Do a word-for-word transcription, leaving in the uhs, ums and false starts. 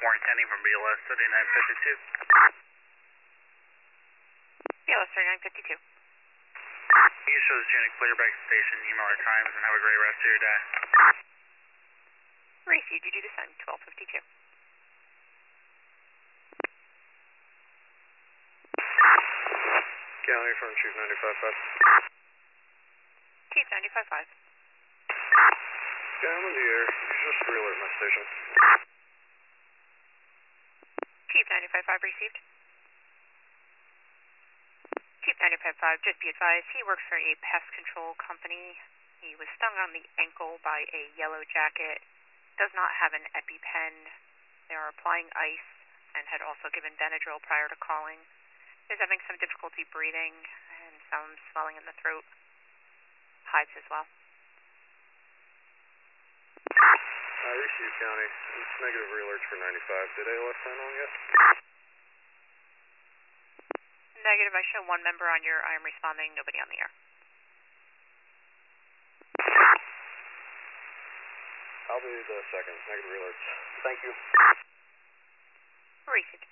Warren County from B L S thirty-nine fifty-two. B L S thirty-nine fifty-two. You show the unit clear back to station, email our times, and have a great rest of your day. Received, you do the same, twelve fifty-two. County from Chief ninety-five five. Chief ninety-five five. Yeah, I'm in the air. You just re-alert my station. Chief ninety-five five received. Chief ninety-five five, just be advised, he works for a pest control company. He was stung on the ankle by a yellow jacket, does not have an EpiPen. They are applying ice and had also given Benadryl prior to calling. Is having some difficulty breathing and some swelling in the throat. Hives as well. I uh, received County. It's negative re-alerts for ninety-five. Did A L S sign on yet? Negative, I show one member on your I am responding, nobody on the air. I'll be the second. Negative re-alerts. Thank you. Received.